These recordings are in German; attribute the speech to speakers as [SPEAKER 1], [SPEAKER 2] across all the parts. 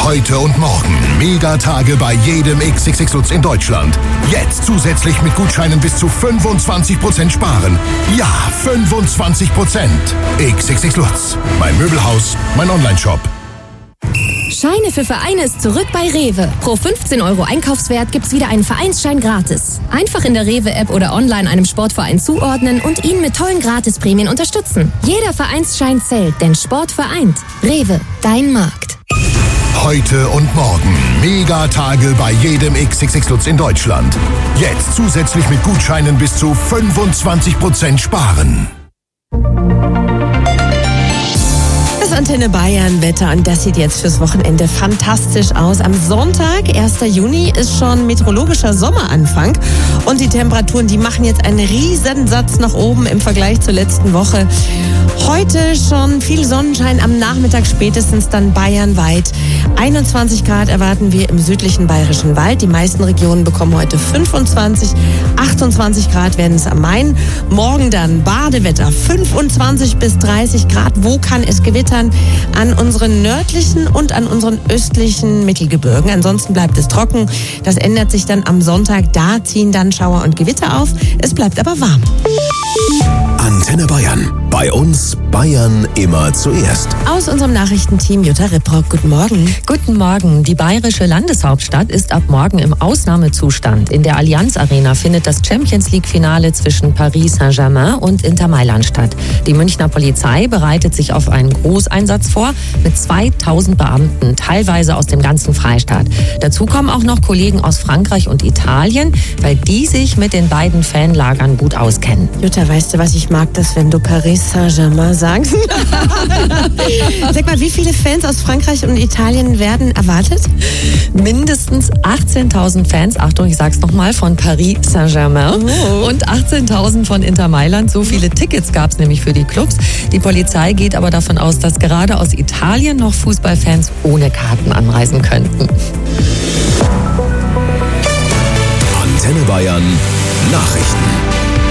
[SPEAKER 1] Heute und morgen Megatage bei jedem XXX Lutz in Deutschland. Jetzt zusätzlich mit Gutscheinen bis zu 25% sparen. Ja, 25%. XXX Lutz. Mein Möbelhaus, mein Onlineshop.
[SPEAKER 2] Scheine für Vereine ist zurück bei Rewe. Pro 15 € Einkaufswert gibt's wieder einen Vereinsschein gratis. Einfach in der Rewe-App oder online einem Sportverein zuordnen und ihn mit tollen Gratisprämien unterstützen. Jeder Vereinsschein zählt, denn Sport vereint. Rewe, dein Markt.
[SPEAKER 1] Heute und morgen Megatage bei jedem XXX Lutz in Deutschland. Jetzt zusätzlich mit Gutscheinen bis zu 25% sparen.
[SPEAKER 3] Das Antenne Bayern Wetter und das sieht jetzt fürs Wochenende fantastisch aus. Am Sonntag, 1. Juni, ist schon meteorologischer Sommeranfang und die Temperaturen, die machen jetzt einen Riesensatz nach oben im Vergleich zur letzten Woche. Heute schon viel Sonnenschein, am Nachmittag spätestens dann bayernweit. 21 Grad erwarten wir im südlichen Bayerischen Wald. Die meisten Regionen bekommen heute 25, 28 Grad werden es am Main. Morgen dann Badewetter, 25 bis 30 Grad. Wo kann es gewittern? An unseren nördlichen und an unseren östlichen Mittelgebirgen. Ansonsten bleibt es trocken. Das ändert sich dann am Sonntag. Da ziehen dann Schauer und Gewitter auf. Es bleibt aber warm.
[SPEAKER 1] Antenne Bayern. Bei uns Bayern immer zuerst.
[SPEAKER 3] Aus unserem Nachrichtenteam Jutta Ripprock. Guten Morgen.
[SPEAKER 4] Guten Morgen. Die bayerische Landeshauptstadt ist ab morgen im Ausnahmezustand. In der Allianz Arena findet das Champions-League-Finale zwischen Paris Saint-Germain und Inter Mailand statt. Die Münchner Polizei bereitet sich auf einen Großeinsatz vor mit 2000 Beamten, teilweise aus dem ganzen Freistaat. Dazu kommen auch noch Kollegen aus Frankreich und Italien, weil die sich mit den beiden Fanlagern gut auskennen.
[SPEAKER 3] Jutta, weißt du, was ich mag, das, wenn du Paris Saint-Germain sagst? Sag mal, wie viele Fans aus Frankreich und Italien werden erwartet?
[SPEAKER 4] Mindestens 18.000 Fans, Achtung, ich sag's nochmal, von Paris Saint-Germain und 18.000 von Inter Mailand. So viele Tickets gab's nämlich für die Clubs. Die Polizei geht aber davon aus, dass gerade aus Italien noch Fußballfans ohne Karten anreisen könnten.
[SPEAKER 1] Antenne Bayern Nachrichten.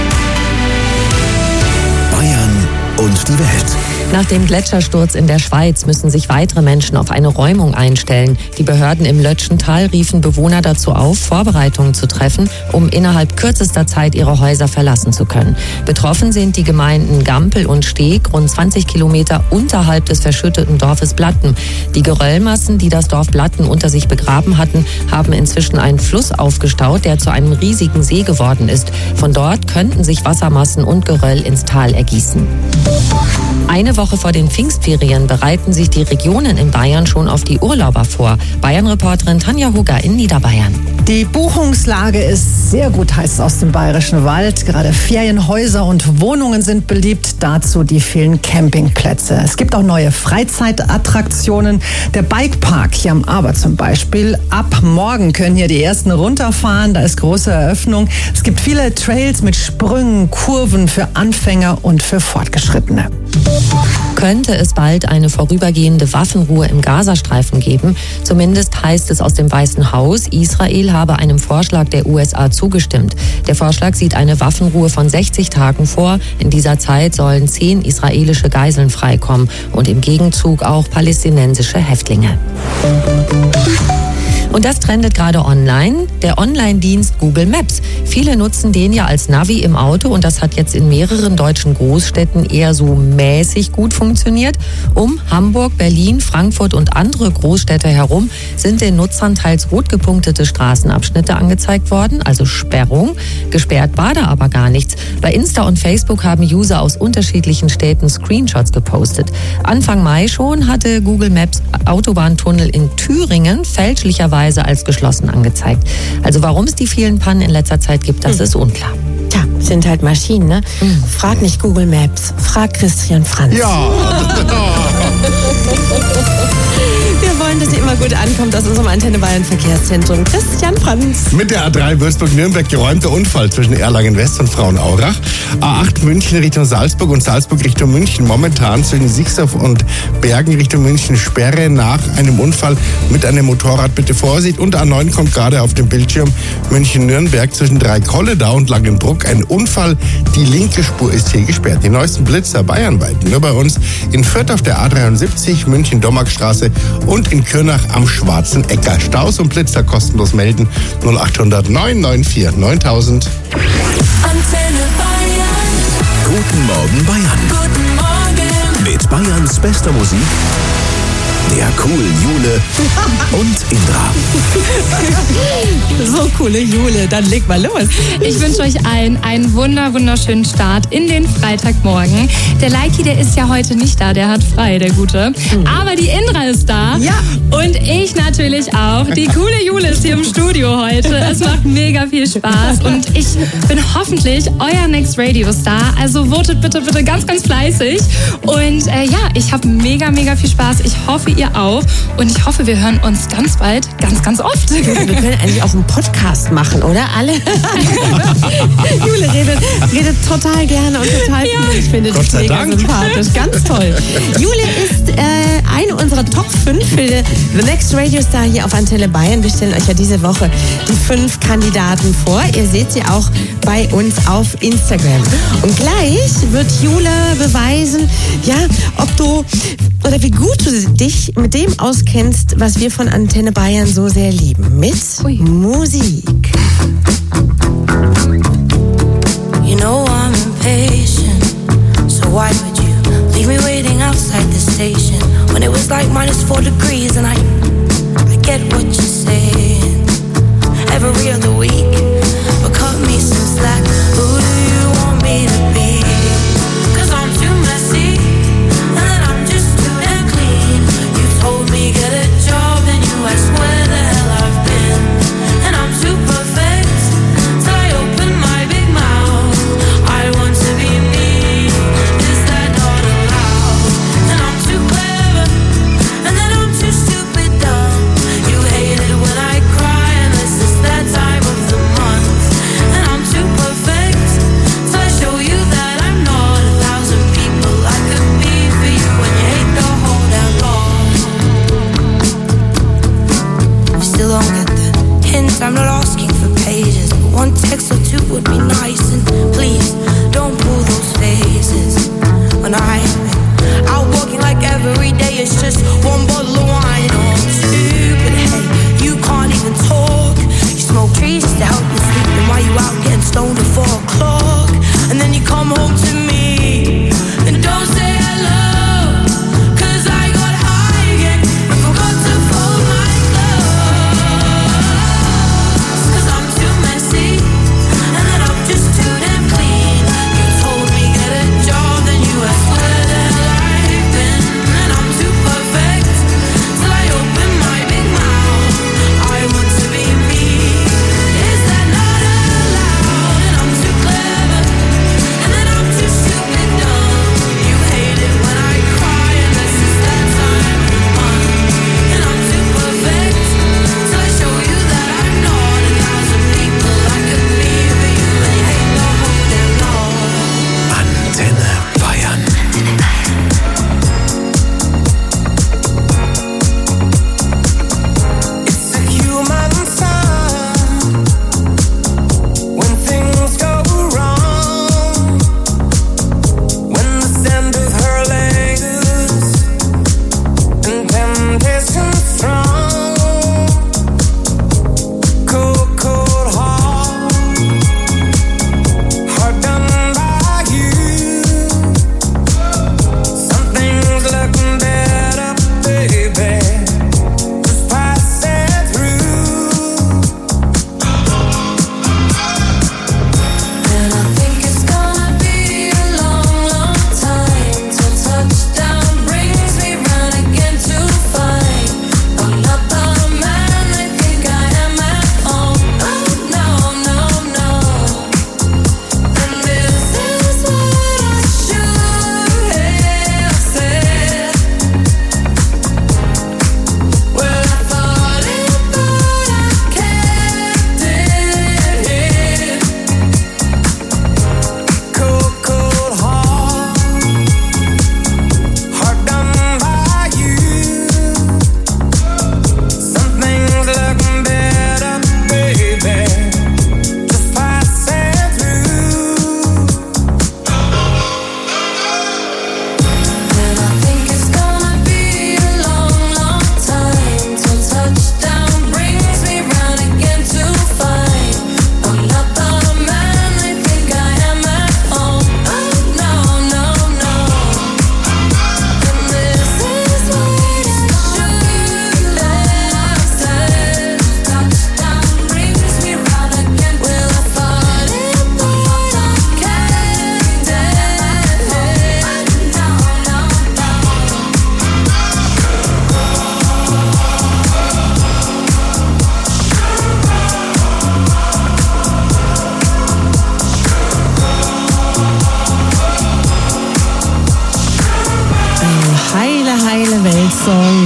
[SPEAKER 1] Bayern und die Welt.
[SPEAKER 4] Nach dem Gletschersturz in der Schweiz müssen sich weitere Menschen auf eine Räumung einstellen. Die Behörden im Lötschental riefen Bewohner dazu auf, Vorbereitungen zu treffen, um innerhalb kürzester Zeit ihre Häuser verlassen zu können. Betroffen sind die Gemeinden Gampel und Steg, rund 20 Kilometer unterhalb des verschütteten Dorfes Blatten. Die Geröllmassen, die das Dorf Blatten unter sich begraben hatten, haben inzwischen einen Fluss aufgestaut, der zu einem riesigen See geworden ist. Von dort könnten sich Wassermassen und Geröll ins Tal ergießen. Eine Woche vor den Pfingstferien bereiten sich die Regionen in Bayern schon auf die Urlauber vor. Bayern-Reporterin Tanja Hugger in Niederbayern.
[SPEAKER 5] Die Buchungslage ist sehr gut, heißt es aus dem Bayerischen Wald. Gerade Ferienhäuser und Wohnungen sind beliebt. Dazu die vielen Campingplätze. Es gibt auch neue Freizeitattraktionen. Der Bikepark hier am Aber zum Beispiel. Ab morgen können hier die ersten runterfahren. Da ist große Eröffnung. Es gibt viele Trails mit Sprüngen, Kurven für Anfänger und für Fortgeschrittene.
[SPEAKER 4] Könnte es bald eine vorübergehende Waffenruhe im Gazastreifen geben? Zumindest heißt es aus dem Weißen Haus, Israel habe einem Vorschlag der USA zugestimmt. Der Vorschlag sieht eine Waffenruhe von 60 Tagen vor. In dieser Zeit sollen 10 israelische Geiseln freikommen und im Gegenzug auch palästinensische Häftlinge. Und das trendet gerade online, der Online-Dienst Google Maps. Viele nutzen den ja als Navi im Auto und das hat jetzt in mehreren deutschen Großstädten eher so mäßig gut funktioniert. Um Hamburg, Berlin, Frankfurt und andere Großstädte herum sind den Nutzern teils rot gepunktete Straßenabschnitte angezeigt worden, also Sperrung. Gesperrt war da aber gar nichts. Bei Insta und Facebook haben User aus unterschiedlichen Städten Screenshots gepostet. Anfang Mai schon hatte Google Maps Autobahntunnel in Thüringen fälschlicherweise als geschlossen angezeigt. Also warum es die vielen Pannen in letzter Zeit gibt, das ist unklar.
[SPEAKER 3] Tja, sind halt Maschinen, ne? Frag nicht Google Maps, frag Christian Franz.
[SPEAKER 1] Ja.
[SPEAKER 3] Wir wollen, dass ihr immer gut ankommt aus unserem Antenne Bayern Verkehrszentrum. Christian Franz.
[SPEAKER 6] Mit der A3 Würzburg-Nürnberg geräumter Unfall zwischen Erlangen-West und Frauenaurach. A8 München Richtung Salzburg und Salzburg Richtung München. Momentan zwischen Sixdorf und Bergen Richtung München Sperre nach einem Unfall mit einem Motorrad. Bitte Vorsicht. Und A9 kommt gerade auf dem Bildschirm München-Nürnberg zwischen Dreikolledau und Langenbruck. Ein Unfall. Die linke Spur ist hier gesperrt. Die neuesten Blitzer bayernweit. Nur bei uns in Fürth auf der A73, München-Dommarkstraße und in Kürnach am Schwarzen Äcker. Staus und Blitzer kostenlos melden 0800 994 9000.
[SPEAKER 7] Antenne Bayern.
[SPEAKER 1] Guten Morgen Bayern.
[SPEAKER 7] Guten Morgen.
[SPEAKER 1] Mit Bayerns bester Musik, der coolen Jule und Indra.
[SPEAKER 3] So coole Jule, dann leg mal los.
[SPEAKER 8] Ich wünsche euch allen einen wunderschönen Start in den Freitagmorgen. Der Leiki, der ist ja heute nicht da, der hat frei, der Gute. Aber die Indra ist da.
[SPEAKER 3] Ja.
[SPEAKER 8] Und ich natürlich auch. Die coole Jule ist hier im Studio heute. Es macht mega viel Spaß. Und ich bin hoffentlich euer Next Radio Star. Also votet bitte ganz fleißig. Und ja, ich habe mega viel Spaß. Ich hoffe, ihr auch. Und ich hoffe, wir hören uns ganz bald, ganz oft.
[SPEAKER 3] Wir können eigentlich auch einen Podcast machen, oder? Alle? Jule redet total gerne und total viel. Ich finde das mega sympathisch. Ganz toll. Jule ist eine unserer Top 5 für The Next Radio Star hier auf Antenne Bayern. Wir stellen euch ja diese Woche die 5 Kandidaten vor. Ihr seht sie auch bei uns auf Instagram. Und gleich wird Jule beweisen, ja, ob du oder wie gut du dich mit dem auskennst, was wir von Antenne Bayern so sehr lieben. Mit Musik.
[SPEAKER 7] You know I'm impatient, so why would you leave me waiting outside the station when it was like -4 degrees and I get what you're saying every other week, but cut me some slack. Who do you want me to be? 'Cause I'm too messy and I'm just too damn clean. You told me get a job and you asked where the hell I've been, and I'm too perfect till I open my big mouth. I want to be me, is that not allowed? And I'm too clever and then I'm too stupid dumb. You hate it when I cry and this is that time of the month.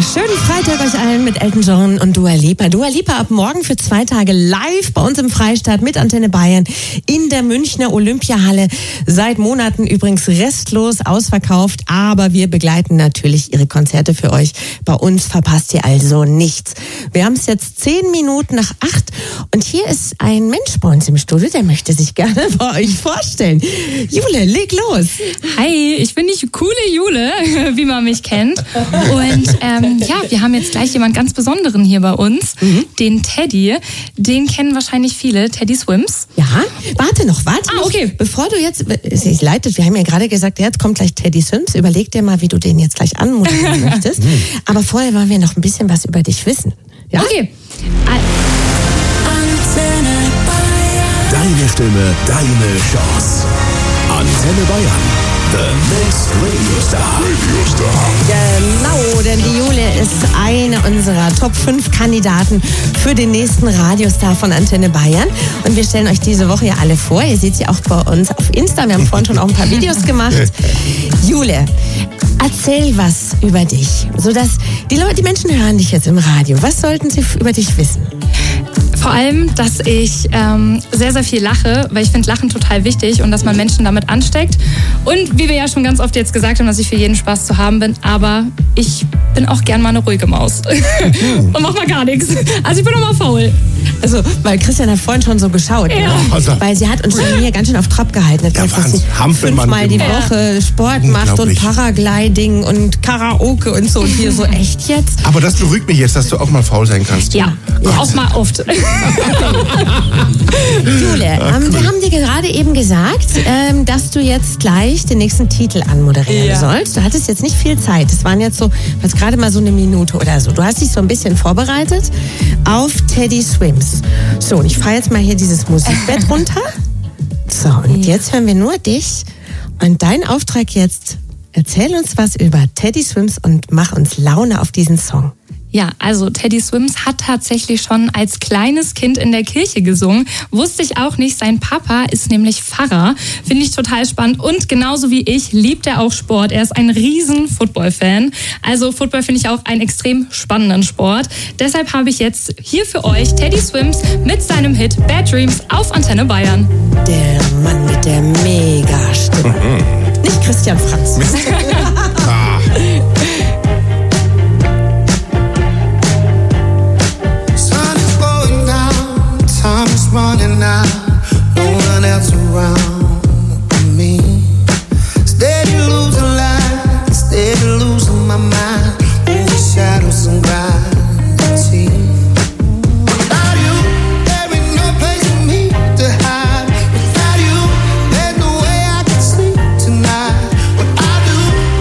[SPEAKER 3] Schönen Freitag euch allen mit Elton John und Dua Lipa. Dua Lipa ab morgen für 2 Tage live bei uns im Freistaat mit Antenne Bayern in der Münchner Olympiahalle. Seit Monaten übrigens restlos ausverkauft, aber wir begleiten natürlich ihre Konzerte für euch. Bei uns verpasst ihr also nichts. Wir haben es jetzt 10 Minuten nach 8 und hier ist ein Mensch bei uns im Studio, der möchte sich gerne bei euch vorstellen. Jule, leg los.
[SPEAKER 8] Hi, ich bin die coole Jule, wie man mich kennt. Und wir haben jetzt gleich jemand ganz Besonderen hier bei uns, den Teddy. Den kennen wahrscheinlich viele, Teddy Swims.
[SPEAKER 3] Ja, warte noch.
[SPEAKER 8] Okay.
[SPEAKER 3] Bevor du jetzt, es ist leitet, wir haben ja gerade gesagt, jetzt kommt gleich Teddy Swims. Überleg dir mal, wie du den jetzt gleich anmoderieren möchtest. Aber vorher wollen wir noch ein bisschen was über dich wissen. Ja?
[SPEAKER 8] Okay.
[SPEAKER 1] Deine Stimme, deine Chance. Antenne Bayern. The next Radio Star.
[SPEAKER 3] Genau, denn die Jule ist eine unserer Top 5 Kandidaten für den nächsten Radiostar von Antenne Bayern. Und wir stellen euch diese Woche ja alle vor. Ihr seht sie auch bei uns auf Insta. Wir haben vorhin schon auch ein paar Videos gemacht. Jule, erzähl was über dich, sodass die Menschen hören dich jetzt im Radio. Was sollten sie über dich wissen?
[SPEAKER 8] Vor allem, dass ich sehr, sehr viel lache, weil ich finde Lachen total wichtig und dass man Menschen damit ansteckt. Und wie wir ja schon ganz oft jetzt gesagt haben, dass ich für jeden Spaß zu haben bin, aber ich bin auch gern mal eine ruhige Maus. Und mach mal gar nichts. Also ich bin auch mal faul.
[SPEAKER 3] Also, weil Christian hat vorhin schon so geschaut,
[SPEAKER 8] ja.
[SPEAKER 3] Ne? Weil sie hat uns schon hier ganz schön auf Trab gehalten. Hat gesagt, dass sie 5-mal die Woche Sport macht und Paragliding und Karaoke und so. Und hier so, echt jetzt?
[SPEAKER 6] Aber das beruhigt mich jetzt, dass du auch mal faul sein kannst.
[SPEAKER 8] Ja, auch mal oft.
[SPEAKER 3] Jule, wir haben dir gerade eben gesagt, dass du jetzt gleich den nächsten Titel anmoderieren sollst. Du hattest jetzt nicht viel Zeit. Es waren jetzt so, was gerade mal so eine Minute oder so. Du hast dich so ein bisschen vorbereitet auf Teddy Swims. So, und ich fahre jetzt mal hier dieses Musikbett runter. So, und jetzt hören wir nur dich. Und dein Auftrag jetzt, erzähl uns was über Teddy Swims und mach uns Laune auf diesen Song.
[SPEAKER 8] Ja, also Teddy Swims hat tatsächlich schon als kleines Kind in der Kirche gesungen. Wusste ich auch nicht. Sein Papa ist nämlich Pfarrer. Finde ich total spannend. Und genauso wie ich liebt er auch Sport. Er ist ein riesen Football-Fan. Also Football finde ich auch einen extrem spannenden Sport. Deshalb habe ich jetzt hier für euch Teddy Swims mit seinem Hit Bad Dreams auf Antenne Bayern.
[SPEAKER 3] Der Mann mit der Mega-Stimme. Nicht Christian Franz.
[SPEAKER 9] Running out, no one else around me. Steady losing light, steady losing my mind. Over shadows and gravity. Without you, there ain't no place for me to hide. Without you, there's no way I can sleep tonight. What I do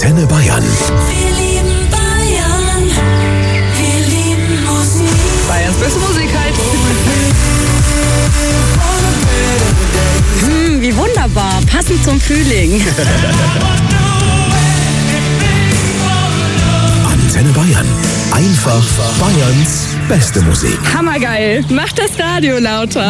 [SPEAKER 1] Antenne Bayern.
[SPEAKER 7] Wir lieben Bayern. Wir lieben Musik.
[SPEAKER 3] Bayerns beste Musik halt.
[SPEAKER 10] Wie wunderbar, passend zum Frühling.
[SPEAKER 1] Antenne Bayern. Einfach Bayerns beste Musik.
[SPEAKER 10] Hammergeil, mach das Radio lauter.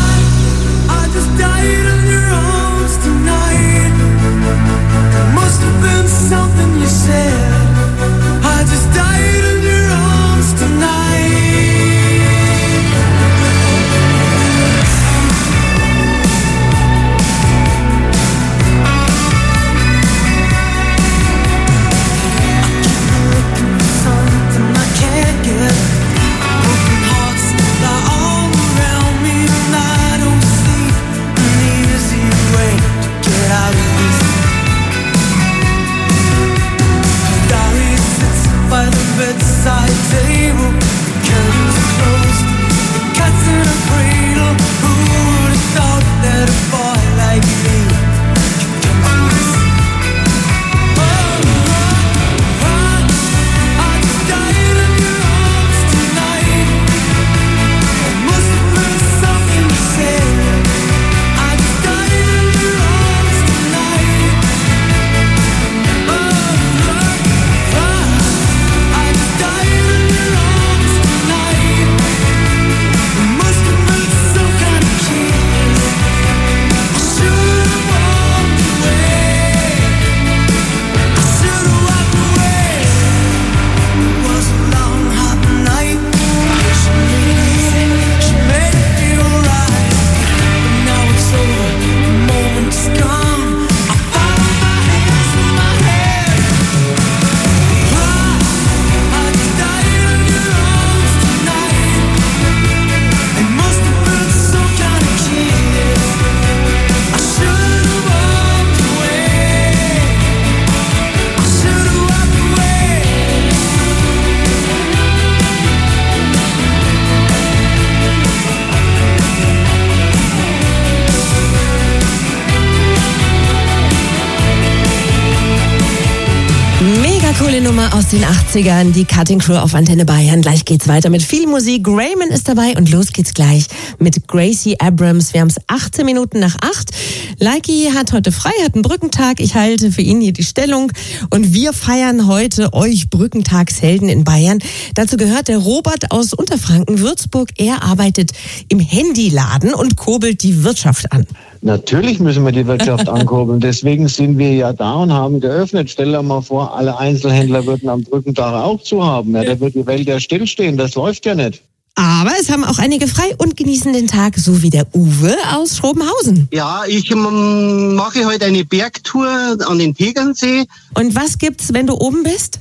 [SPEAKER 3] Coole Nummer aus den 80ern, die Cutting Crew auf Antenne Bayern. Gleich geht's weiter mit viel Musik. Raymond ist dabei und los geht's gleich mit Gracie Abrams. Wir haben es 18 Minuten nach 8. Likey hat heute frei, hat einen Brückentag. Ich halte für ihn hier die Stellung und wir feiern heute euch Brückentagshelden in Bayern. Dazu gehört der Robert aus Unterfranken, Würzburg. Er arbeitet im Handyladen und kurbelt die Wirtschaft an.
[SPEAKER 11] Natürlich müssen wir die Wirtschaft ankurbeln. Deswegen sind wir ja da und haben geöffnet. Stell dir mal vor, alle Einzelhändler würden am Brückentag auch zu haben. Ja, da wird die Welt ja stillstehen. Das läuft ja nicht.
[SPEAKER 3] Aber es haben auch einige frei und genießen den Tag, so wie der Uwe aus Schrobenhausen.
[SPEAKER 12] Ja, ich mache heute eine Bergtour an den Tegernsee.
[SPEAKER 3] Und was gibt's, wenn du oben bist?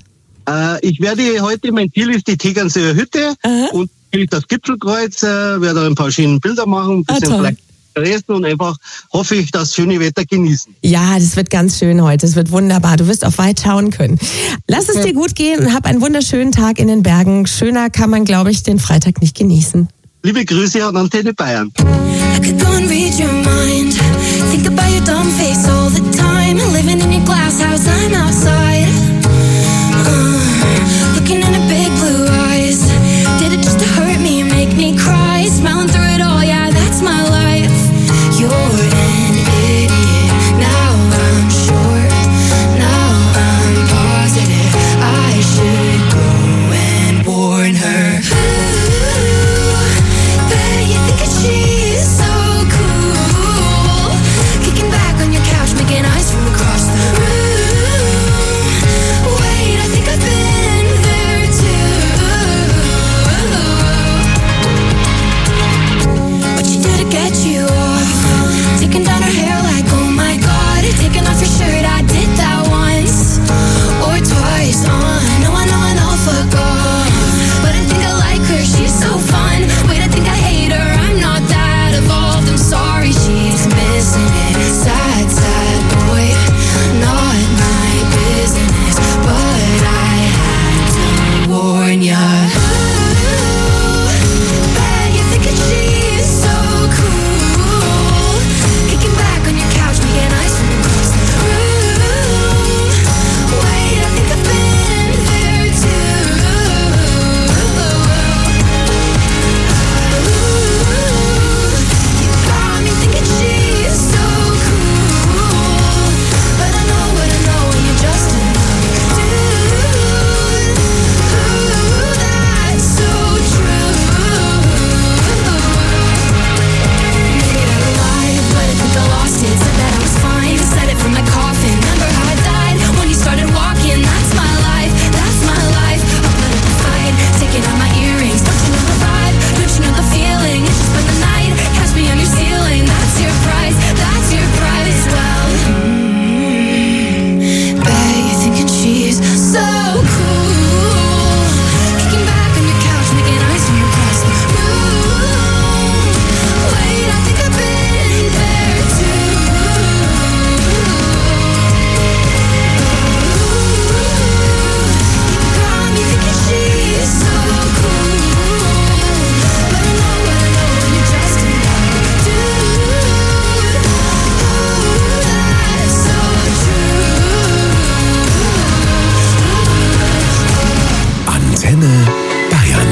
[SPEAKER 12] Ich werde heute, mein Ziel ist die Tegernseer Hütte. Und das Gipfelkreuz, werde ein paar schöne Bilder machen, ein bisschen vielleicht Dresden und einfach hoffe ich, das schöne Wetter genießen.
[SPEAKER 3] Ja, das wird ganz schön heute. Es wird wunderbar. Du wirst auch weit schauen können. Lass es dir gut gehen und hab einen wunderschönen Tag in den Bergen. Schöner kann man, glaube ich, den Freitag nicht genießen.
[SPEAKER 12] Liebe Grüße an Antenne Bayern.
[SPEAKER 7] I could go and read your mind. Think about your dumb face all the time. Living in your glass house, I'm outside. Looking in the big blue eyes. Did it just to hurt me, make me cry? Smiling through it all, yeah, that's my life. You're an idiot. Now I'm sure. Now I'm positive. I should go and warn her. Ooh, bet you think that she's so cool. Kicking back on your couch, making eyes from across the room.
[SPEAKER 1] Antenne Bayern.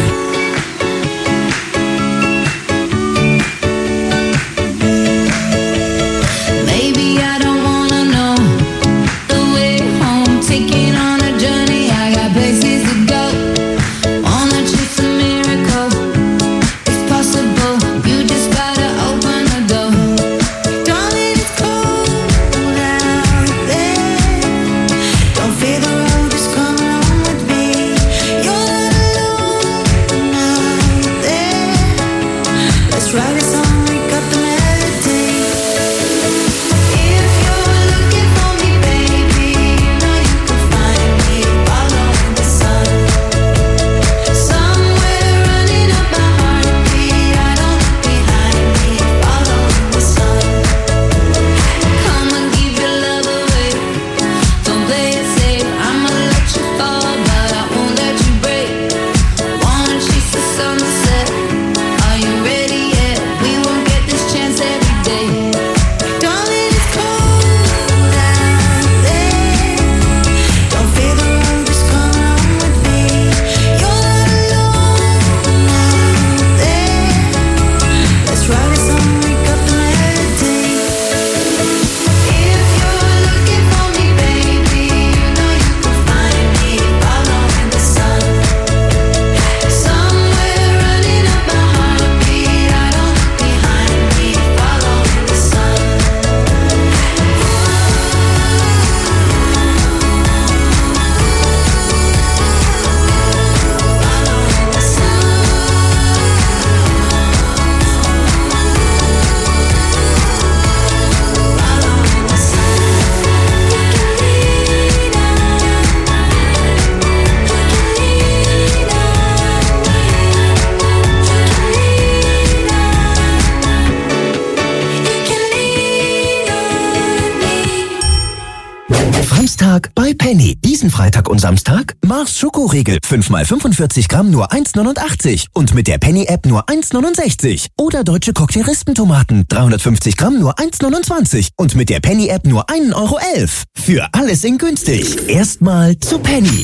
[SPEAKER 13] Samstag bei Penny. Diesen Freitag und Samstag Mars Schokoriegel. 5x45 Gramm nur 1,89 und mit der Penny-App nur 1,69. Oder deutsche Cocktailistentomaten. 350 Gramm nur 1,29 und mit der Penny-App nur 1,11 Euro. Für alles in günstig. Erstmal zu Penny.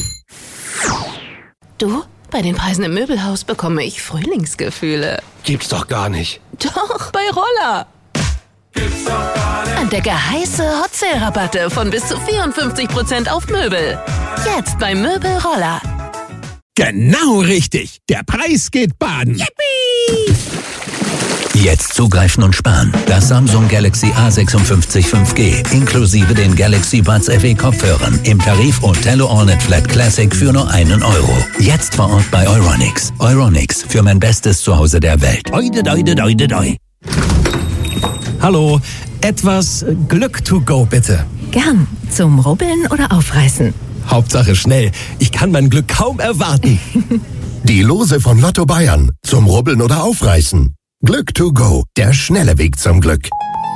[SPEAKER 14] Du, bei den Preisen im Möbelhaus bekomme ich Frühlingsgefühle.
[SPEAKER 15] Gibt's doch gar nicht.
[SPEAKER 14] Doch, bei Roller.
[SPEAKER 15] Gibt's doch gar nicht.
[SPEAKER 14] Entdecke heiße Hot Sale Rabatte von bis zu 54% auf Möbel. Jetzt bei Möbel Roller.
[SPEAKER 16] Genau richtig. Der Preis geht baden.
[SPEAKER 14] Yippie!
[SPEAKER 17] Jetzt zugreifen und sparen. Das Samsung Galaxy A56 5G inklusive den Galaxy Buds FE Kopfhörern im Tarif Othello Allnet Flat Classic für nur 1 Euro. Jetzt vor Ort bei Euronics. Euronics, für mein bestes Zuhause der Welt. Doi.
[SPEAKER 16] Hallo, etwas Glück to go bitte.
[SPEAKER 18] Gern. Zum Rubbeln oder Aufreißen?
[SPEAKER 16] Hauptsache schnell. Ich kann mein Glück kaum erwarten.
[SPEAKER 1] Die Lose von Lotto Bayern. Zum Rubbeln oder Aufreißen. Glück to go. Der schnelle Weg zum Glück.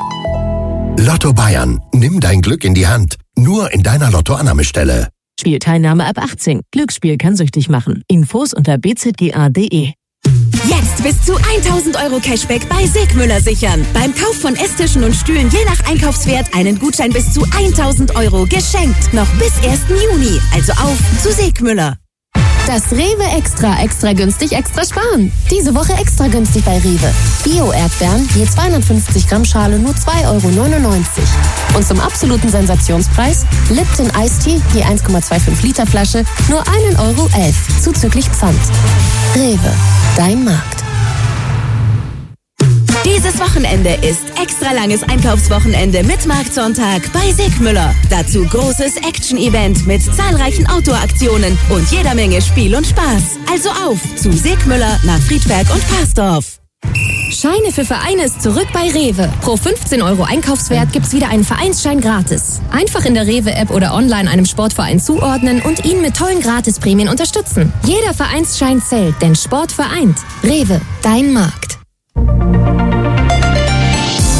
[SPEAKER 1] Lotto Bayern. Nimm dein Glück in die Hand. Nur in deiner Lottoannahmestelle.
[SPEAKER 18] Spielteilnahme ab 18. Glücksspiel kann süchtig machen. Infos unter bzga.de.
[SPEAKER 2] Jetzt bis zu 1.000 Euro Cashback bei Segmüller sichern. Beim Kauf von Esstischen und Stühlen je nach Einkaufswert einen Gutschein bis zu 1.000 Euro geschenkt. Noch bis 1. Juni. Also auf zu Segmüller. Das Rewe extra günstig, extra sparen. Diese Woche extra günstig bei Rewe. Bio-Erdbeeren je 250 Gramm Schale nur 2,99 Euro. Und zum absoluten Sensationspreis Lipton Iced Tea je 1,25 Liter Flasche nur 1,11 Euro zuzüglich Pfand. Rewe, dein Markt. Dieses Wochenende ist extra langes Einkaufswochenende mit Marktsonntag bei Segmüller. Dazu großes Action-Event mit zahlreichen Outdoor-Aktionen und jeder Menge Spiel und Spaß. Also auf zu Segmüller nach Friedberg und Parsdorf. Scheine für Vereine ist zurück bei Rewe. Pro 15 Euro Einkaufswert gibt's wieder einen Vereinsschein gratis. Einfach in der Rewe-App oder online einem Sportverein zuordnen und ihn mit tollen Gratisprämien unterstützen. Jeder Vereinsschein zählt, denn Sport vereint. Rewe, dein Markt.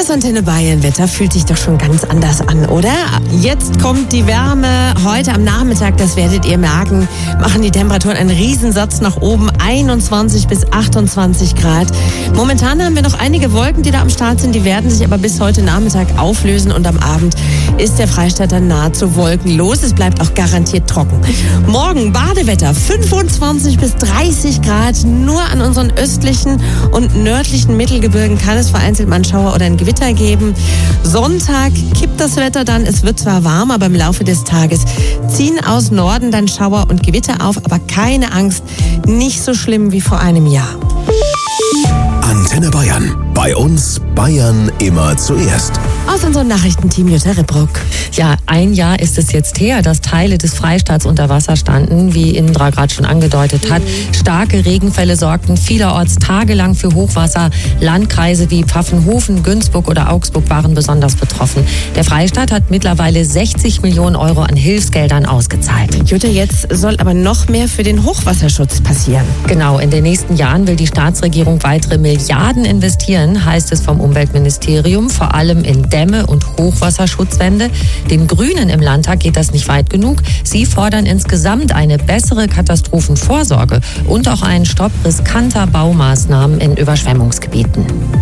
[SPEAKER 3] Das Antenne Bayern Wetter fühlt sich doch schon ganz anders an, oder? Jetzt kommt die Wärme. Heute am Nachmittag, das werdet ihr merken, machen die Temperaturen einen Riesensatz nach oben. 21 bis 28 Grad. Momentan haben wir noch einige Wolken, die da am Start sind. Die werden sich aber bis heute Nachmittag auflösen. Und am Abend ist der Freistaat dann nahezu wolkenlos. Es bleibt auch garantiert trocken. Morgen Badewetter. 25 bis 30 Grad. Nur an unseren östlichen und nördlichen Mittelgebirgen kann es vereinzelt mal einen Schauer oder ein Gewitter geben. Sonntag kippt das Wetter dann. Es wird zwar warm, aber im Laufe des Tages ziehen aus Norden dann Schauer und Gewitter auf. Aber keine Angst, nicht so schlimm wie vor einem Jahr.
[SPEAKER 1] Antenne Bayern. Bei uns Bayern immer zuerst.
[SPEAKER 3] Aus unserem Nachrichtenteam Jutta Rippruck.
[SPEAKER 4] Ja, ein Jahr ist es jetzt her, dass Teile des Freistaats unter Wasser standen, wie Indra gerade schon angedeutet hat. Starke Regenfälle sorgten vielerorts tagelang für Hochwasser. Landkreise wie Pfaffenhofen, Günzburg oder Augsburg waren besonders betroffen. Der Freistaat hat mittlerweile 60 Millionen Euro an Hilfsgeldern ausgezahlt.
[SPEAKER 3] Jutta, jetzt soll aber noch mehr für den Hochwasserschutz passieren.
[SPEAKER 4] Genau, in den nächsten Jahren will die Staatsregierung weitere Milliarden investieren, heißt es vom Umweltministerium, vor allem in Dämme und Hochwasserschutzwände. Den Grünen im Landtag geht das nicht weit genug. Sie fordern insgesamt eine bessere Katastrophenvorsorge und auch einen Stopp riskanter Baumaßnahmen in Überschwemmungsgebieten.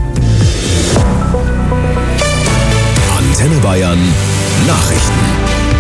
[SPEAKER 1] Antenne Bayern Nachrichten.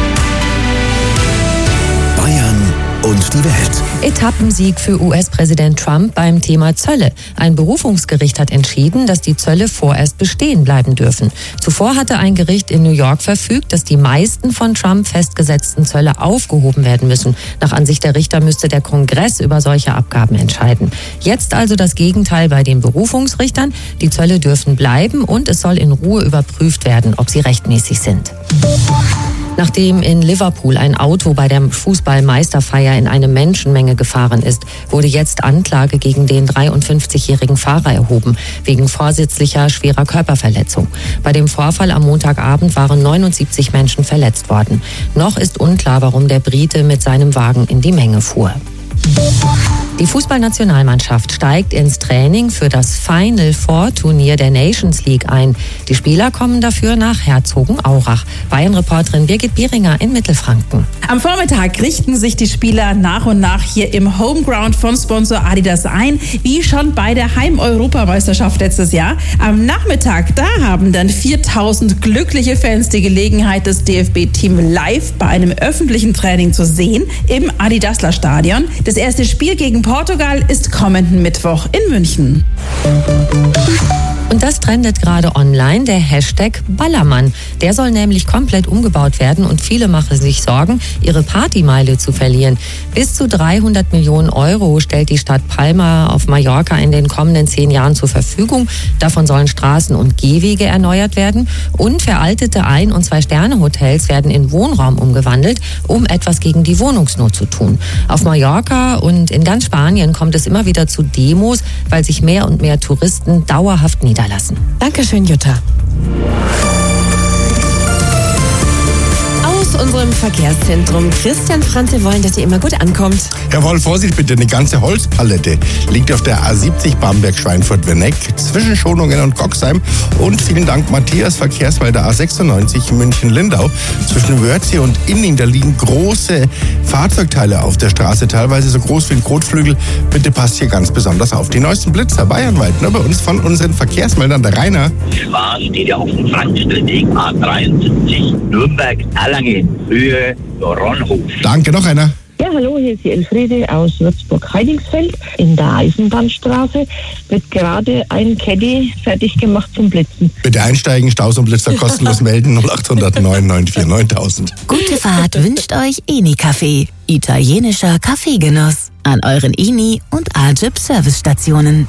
[SPEAKER 1] Bayern und die Welt.
[SPEAKER 4] Etappensieg für US-Präsident Trump beim Thema Zölle. Ein Berufungsgericht hat entschieden, dass die Zölle vorerst bestehen bleiben dürfen. Zuvor hatte ein Gericht in New York verfügt, dass die meisten von Trump festgesetzten Zölle aufgehoben werden müssen. Nach Ansicht der Richter müsste der Kongress über solche Abgaben entscheiden. Jetzt also das Gegenteil bei den Berufungsrichtern. Die Zölle dürfen bleiben und es soll in Ruhe überprüft werden, ob sie rechtmäßig sind. Nachdem in Liverpool ein Auto bei der Fußballmeisterfeier in eine Menschenmenge gefahren ist, wurde jetzt Anklage gegen den 53-jährigen Fahrer erhoben, wegen vorsätzlicher schwerer Körperverletzung. Bei dem Vorfall am Montagabend waren 79 Menschen verletzt worden. Noch ist unklar, warum der Brite mit seinem Wagen in die Menge fuhr. Die Fußballnationalmannschaft steigt ins Training für das Final-Four-Turnier der Nations League ein. Die Spieler kommen dafür nach Herzogenaurach. Bayern-Reporterin Birgit Bieringer in Mittelfranken.
[SPEAKER 19] Am Vormittag richten sich die Spieler nach und nach hier im Homeground von Sponsor Adidas ein, wie schon bei der Heim-Europameisterschaft letztes Jahr. Am Nachmittag, da haben dann 4000 glückliche Fans die Gelegenheit, das DFB-Team live bei einem öffentlichen Training zu sehen im Adidasler Stadion. Das erste Spiel gegen Portugal ist kommenden Mittwoch in München.
[SPEAKER 4] Und das trendet gerade online, der Hashtag Ballermann. Der soll nämlich komplett umgebaut werden und viele machen sich Sorgen, ihre Partymeile zu verlieren. Bis zu 300 Millionen Euro stellt die Stadt Palma auf Mallorca in den kommenden 10 Jahren zur Verfügung. Davon sollen Straßen und Gehwege erneuert werden und veraltete Ein- und 2-Sterne-Hotels werden in Wohnraum umgewandelt, um etwas gegen die Wohnungsnot zu tun. Auf Mallorca und in ganz Spanien kommt es immer wieder zu Demos, weil sich mehr und mehr Touristen dauerhaft niederlassen.
[SPEAKER 3] Dankeschön, Jutta. Aus unserem Verkehrszentrum. Christian Franz, wir wollen, dass ihr immer gut ankommt.
[SPEAKER 6] Jawohl, Vorsicht bitte, eine ganze Holzpalette liegt auf der A70 Bamberg-Schweinfurt-Werneck zwischen Schonungen und Coxheim. Und vielen Dank Matthias, Verkehrsmelder A96 München-Lindau. Zwischen Wörthsee und Inning, da liegen große Fahrzeugteile auf der Straße, teilweise so groß wie ein Kotflügel. Bitte passt hier ganz besonders auf. Die neuesten Blitzer bayernweit, ne, bei uns von unseren Verkehrsmeldern, der Rainer.
[SPEAKER 20] Schwan steht ja auf dem Frankstrecke A73 Nürnberg-Erlangen, Höhe Ronhof.
[SPEAKER 6] Danke, noch einer.
[SPEAKER 21] Ja, hallo, hier ist die Elfriede aus Würzburg-Heidingsfeld. In der Eisenbahnstraße wird gerade ein Caddy fertig gemacht zum Blitzen.
[SPEAKER 6] Bitte einsteigen, Staus und Blitzer kostenlos melden 0800 994 9000.
[SPEAKER 22] Gute Fahrt wünscht euch Eni Café. Italienischer Kaffeegenuss. An euren Eni und Ajib Servicestationen.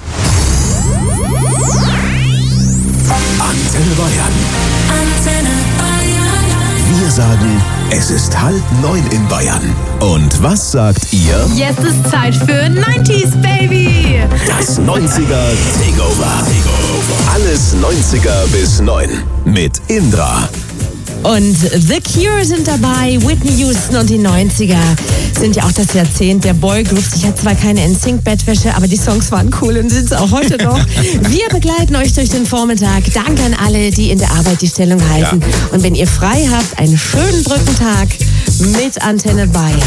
[SPEAKER 1] Antenne Bayern.
[SPEAKER 22] Antenne Bayern.
[SPEAKER 1] Wir sagen, es ist 8:30 in Bayern. Und was sagt ihr?
[SPEAKER 10] Jetzt ist Zeit für 90s, Baby!
[SPEAKER 1] Das 90er Takeover. Alles 90er bis 9 mit Indra.
[SPEAKER 3] Und The Cure sind dabei, Whitney Houston, und die 90er sind ja auch das Jahrzehnt der Boygroups. Ich hatte zwar keine NSYNC-Bettwäsche, aber die Songs waren cool und sind es auch heute noch. Wir begleiten euch durch den Vormittag. Danke an alle, die in der Arbeit die Stellung halten. Ja. Und wenn ihr frei habt, einen schönen Brückentag mit Antenne Bayern.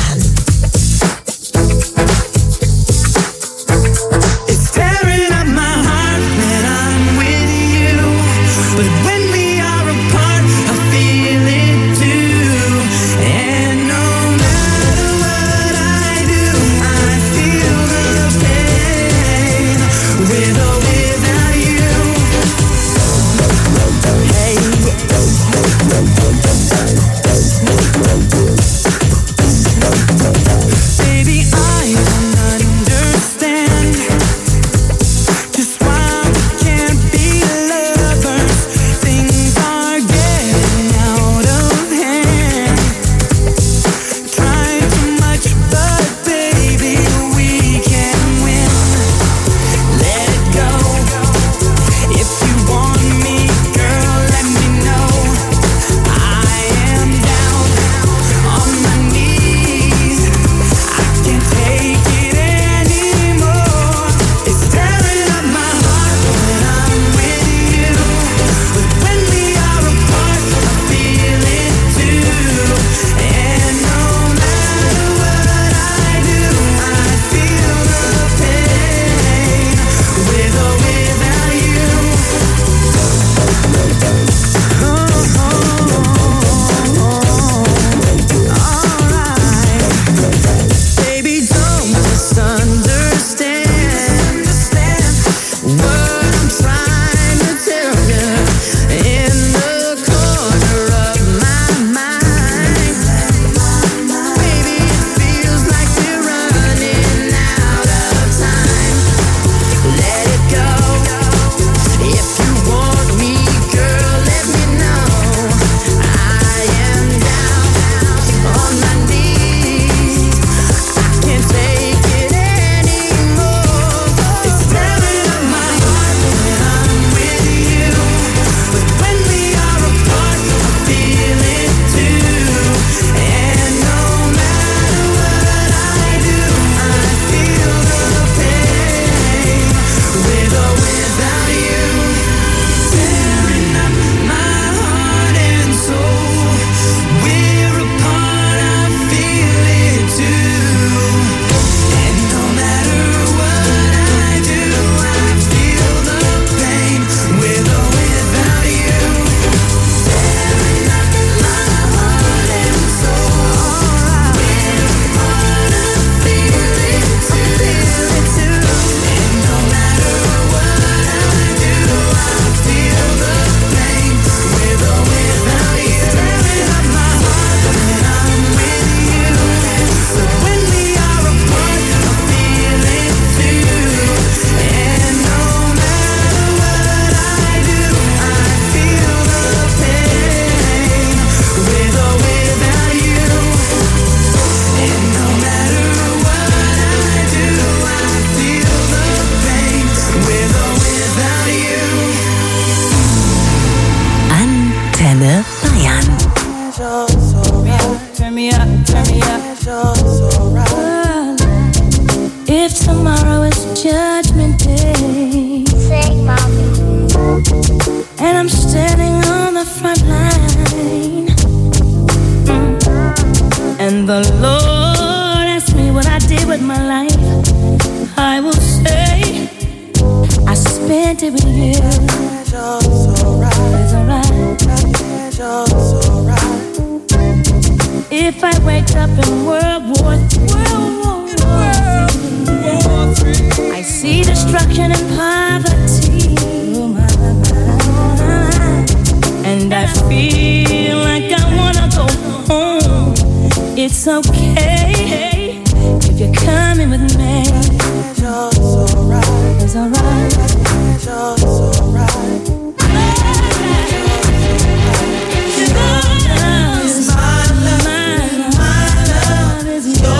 [SPEAKER 7] My love is yours.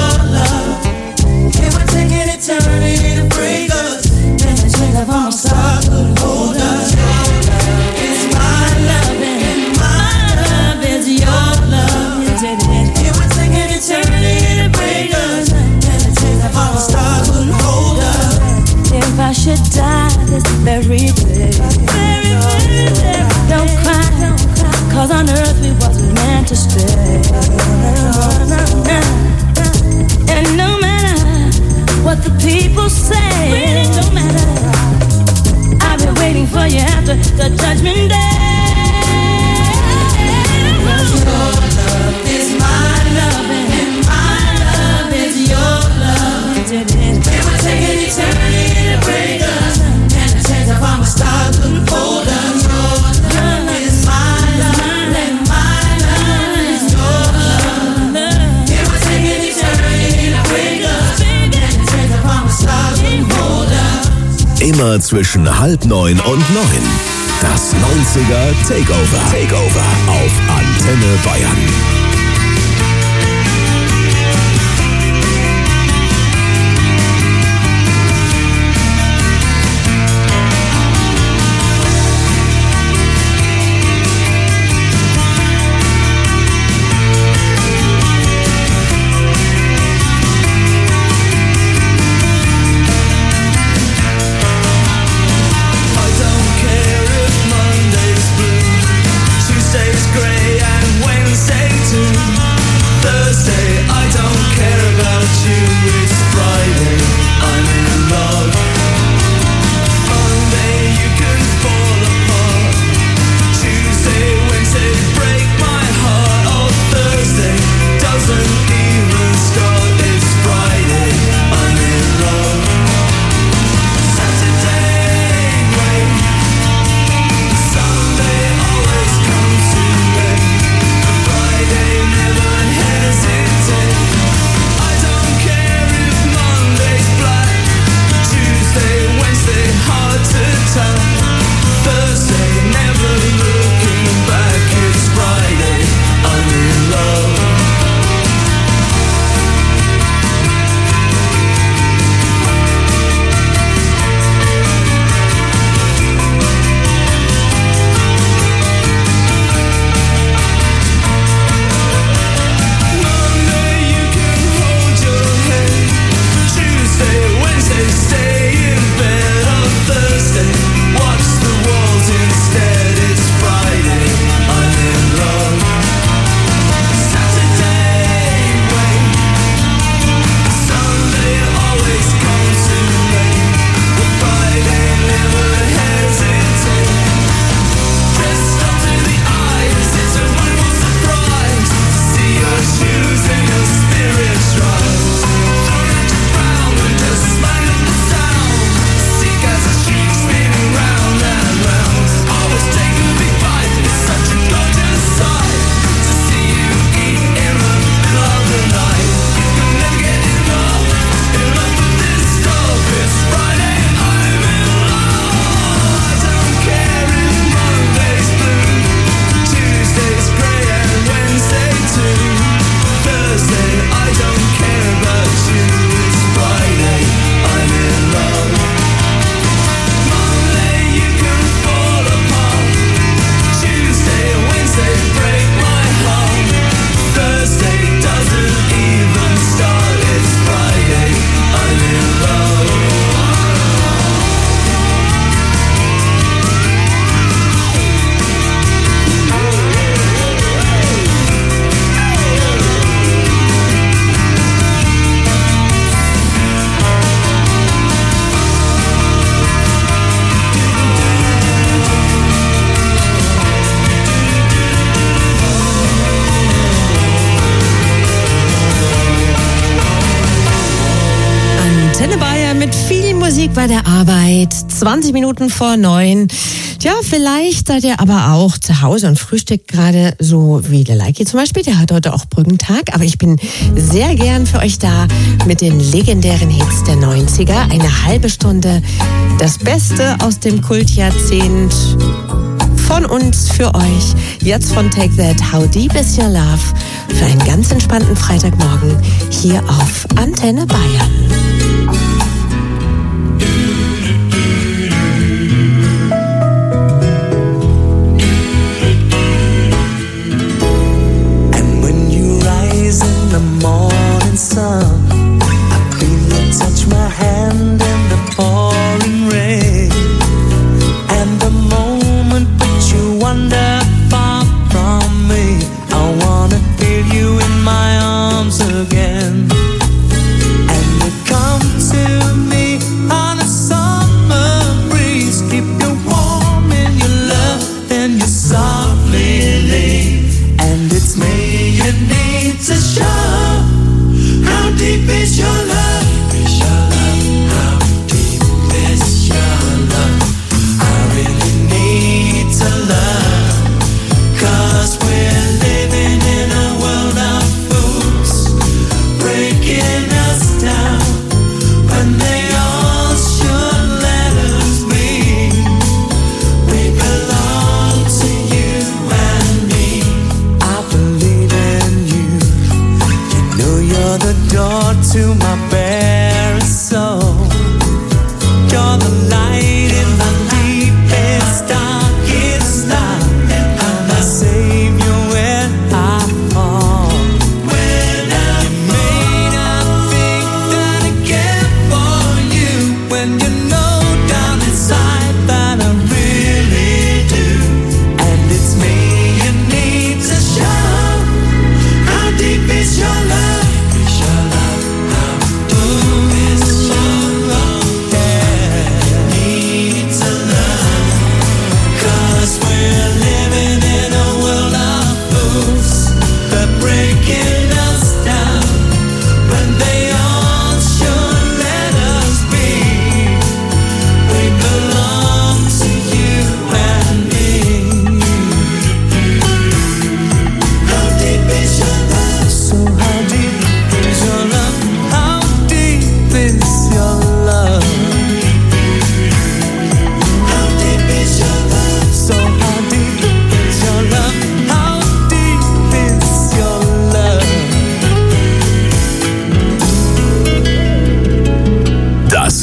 [SPEAKER 7] every day. Don't cry, 'cause on earth we wasn't meant to stay. And no matter what the people say, really don't matter. I've been waiting for you after the judgment day. Your love is my love, and my love is your love. It would take an eternity to break us, and a change of our stars couldn't hold us. Your love is my love, and my love is your love. It would take an eternity to break us, and a change of our stars couldn't hold us.
[SPEAKER 1] Immer zwischen 8:30 und 9. Das 90er Takeover auf Antenne Bayern.
[SPEAKER 3] Bei der Arbeit, 20 Minuten vor 9. Ja, vielleicht seid ihr aber auch zu Hause und frühstückt gerade so wie der Leiki zum Beispiel. Der hat heute auch Brückentag, aber ich bin sehr gern für euch da mit den legendären Hits der 90er. Eine halbe Stunde das Beste aus dem Kultjahrzehnt von uns für euch. Jetzt von Take That, How Deep Is Your Love? Für einen ganz entspannten Freitagmorgen hier auf Antenne Bayern.
[SPEAKER 9] Sun, I feel you touch my hand in the pouring rain.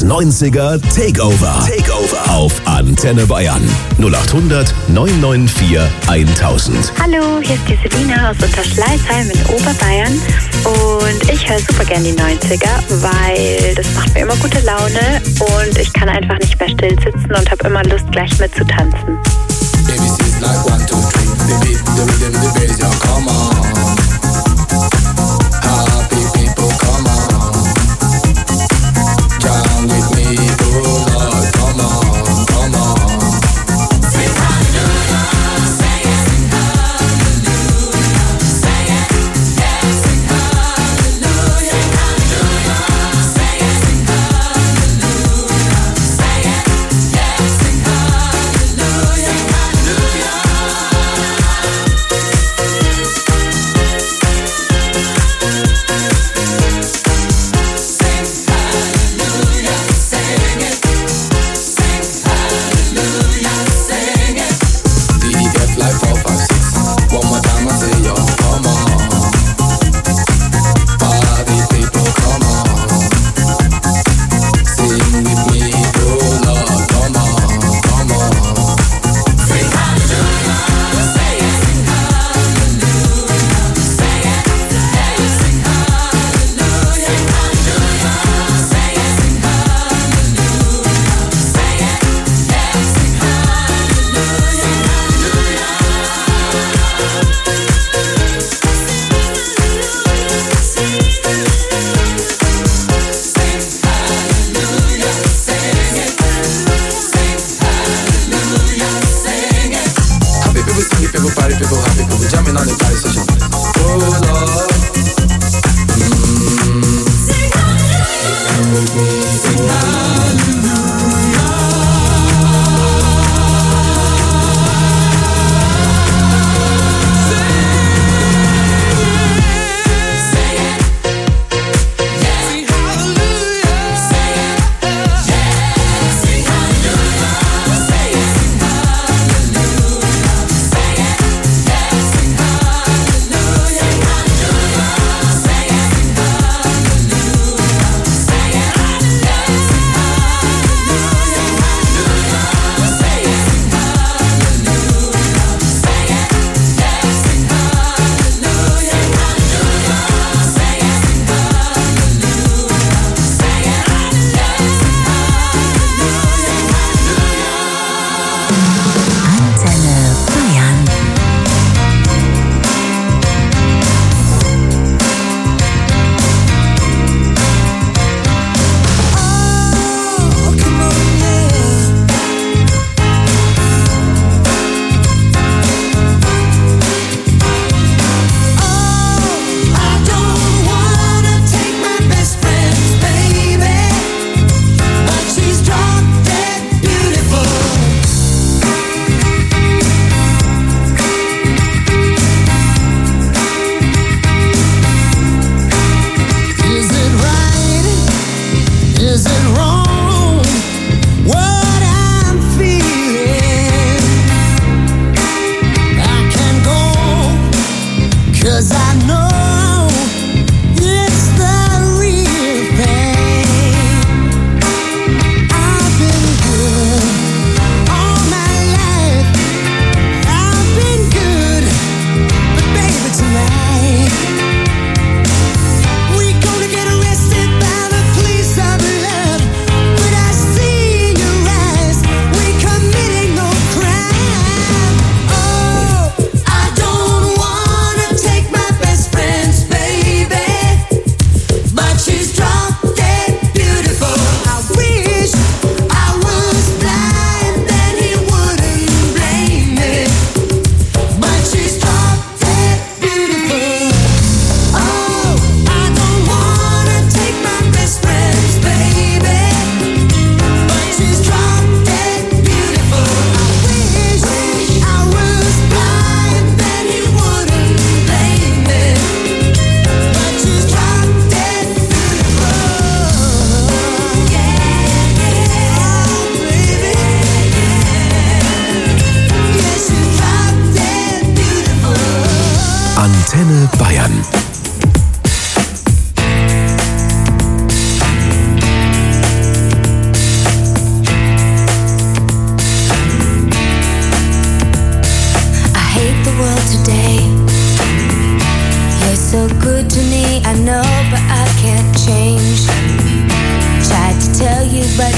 [SPEAKER 1] 90er Takeover. Auf Antenne Bayern. 0800 994 1000.
[SPEAKER 5] Hallo, hier ist die Selina aus Unterschleißheim in Oberbayern und ich höre super gerne die 90er, weil das macht mir immer gute Laune und ich kann einfach nicht mehr still sitzen und habe immer Lust, gleich mitzutanzen.
[SPEAKER 9] ABC's like 1, 2, 3. The beat, the rhythm, the bass, yeah, come on. Happy people, come on. Jam with me, oh Lord, come on, come on. Sing hallelujah, sing it, sing hallelujah, sing it, yeah, sing hallelujah, sing hallelujah, sing it, sing hallelujah, sing it, yeah, sing hallelujah, sing hallelujah.
[SPEAKER 1] Antenne Bayern.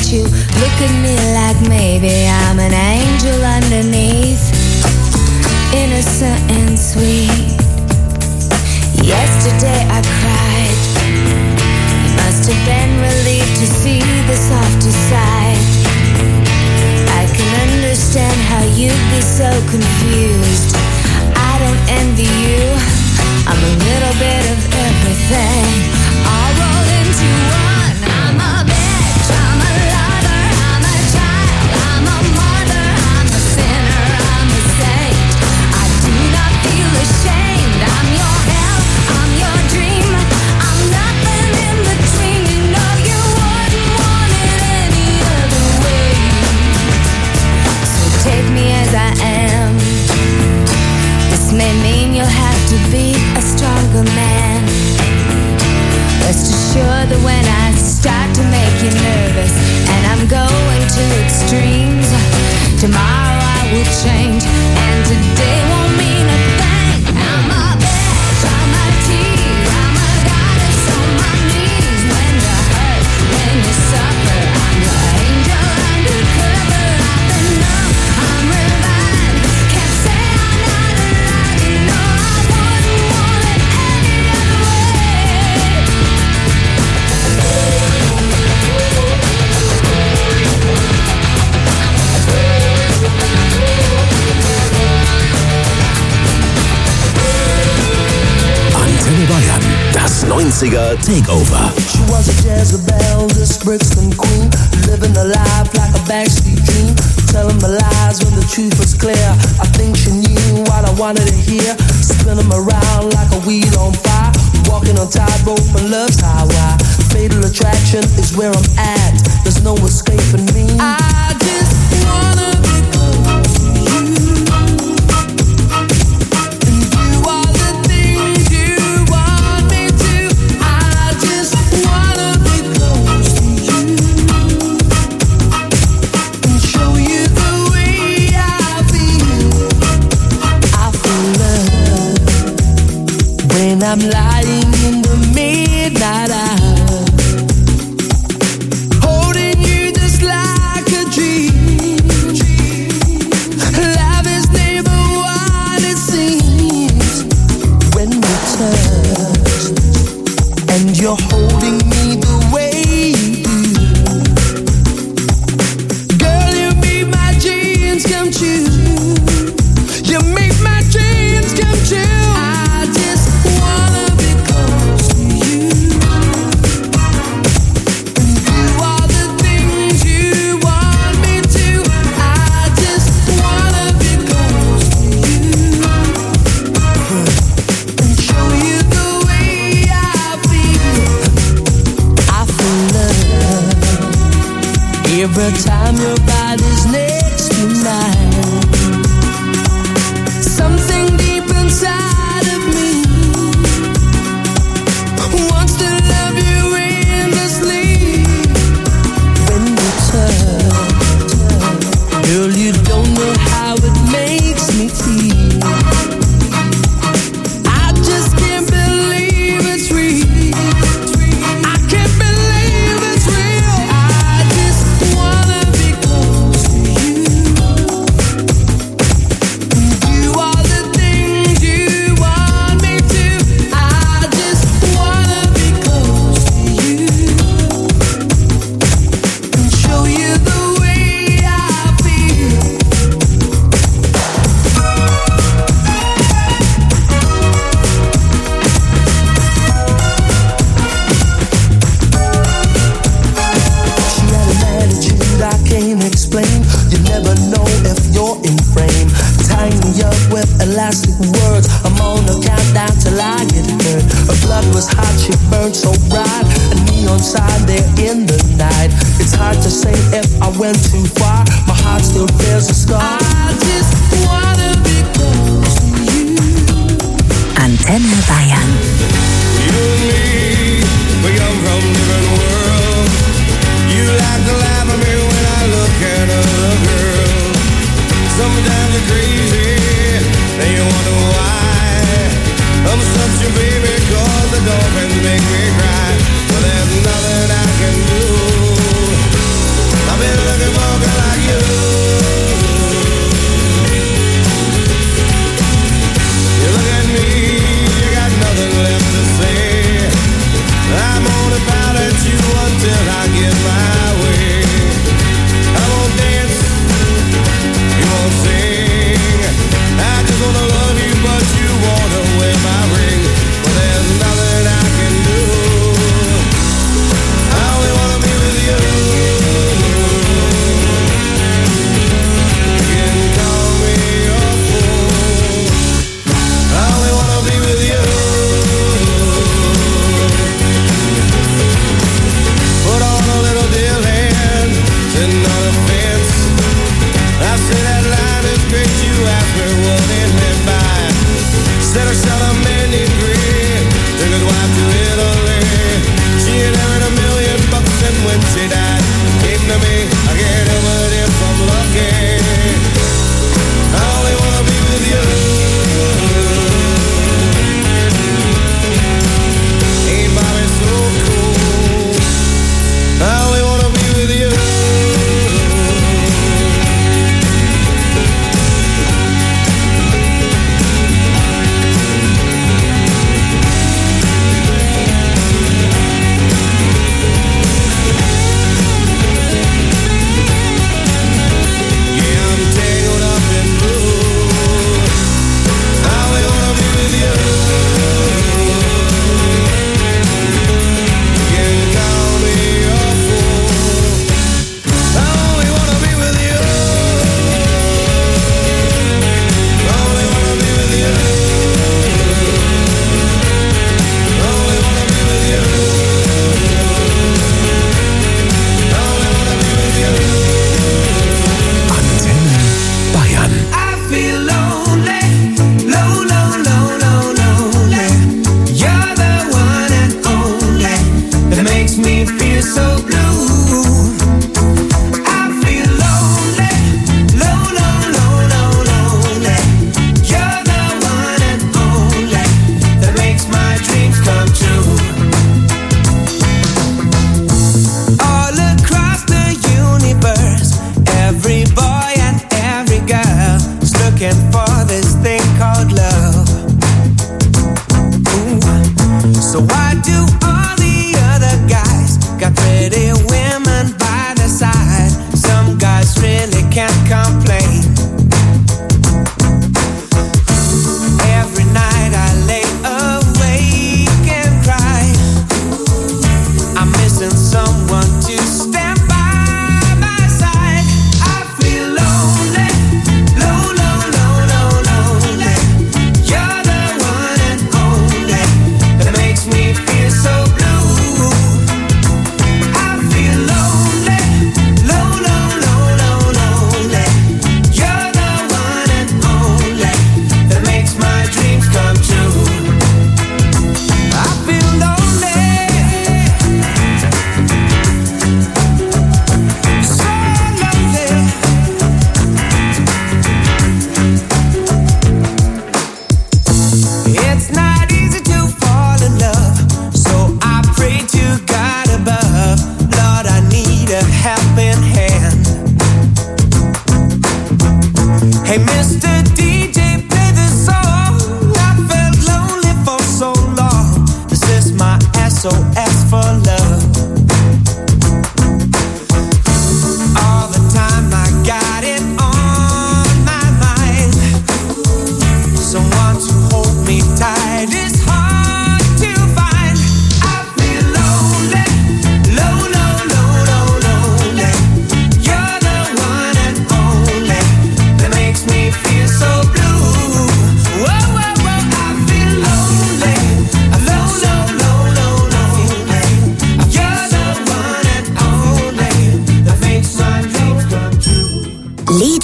[SPEAKER 8] you look at me like maybe I'm an angel underneath, innocent and sweet. Yesterday I cried. You must have been relieved to see the softer side. I can understand how you'd be so confused. I don't envy you. I'm a little bit of everything, all rolled into one. I'm a bitch, I'm a lover, I'm a child, I'm a mother, I'm a sinner, I'm a saint. I do not feel ashamed. I'm your hell, I'm your dream, I'm nothing in between. You know you wouldn't want it any other way. So take me as I am. This may mean you'll have to be a stronger man. Rest assured that when I start to make you nervous and I'm going to extremes, tomorrow I will change and today won't mean a thing. I'm a bitch, I'm a tease, I'm a goddess on my knees. When you hurt, when you suffer, I'm your angel undercover. I've been numb, I'm revived, can't say I'm not alive. You know I wouldn't want it any other way.
[SPEAKER 13] Antenne Bayern, das 90er Takeover.
[SPEAKER 9] She was a Jezebel, this Brixton queen, living a life like a backstreet dream, telling the lies when the truth was clear. I think she knew what I wanted to hear, spin 'em around like a wheel on fire, walking on tightrope and love's highway. Fatal attraction is where I'm at, there's no escaping me. I just wanna be close to you, and do all the things you want me to. I just wanna be close to you, and show you the way I feel. I feel love when I'm lying in the midnight hour, holding you just like a dream. Love is never what it seems when we touch, and you're holding me the way you do. Girl, you make my dreams come true. You make my dreams come true. I just wanna be close to you, and do all the things you want me to. I just wanna be close to you, and show you the way I feel. I feel love every time your body's next to mine. Something deep inside of me wants to love you endlessly. When we touch, girl, you don't know how it makes me feel. I just can't believe it's real. I can't believe it's real. I just wanna be close to you, and do all the things you want me to. I just wanna be close to you, and show you the way I feel. She had an attitude I can't explain. You never know if you're in frame. Tying me up with elastic words. I'm on a countdown till I get hurt. Her blood was hot, she burned so bright. A neon sign there in the night. It's hard to say if I went too far. My heart still bears a scar. I just wanna be close to you.
[SPEAKER 22] Antenne Bayern.
[SPEAKER 9] You and me, we come from different worlds. You like to laugh at me when I look at other girls. Sometimes you're crazy, then you wonder why. I'm such a baby, cause the dolphins make me cry. But there's nothing I can do.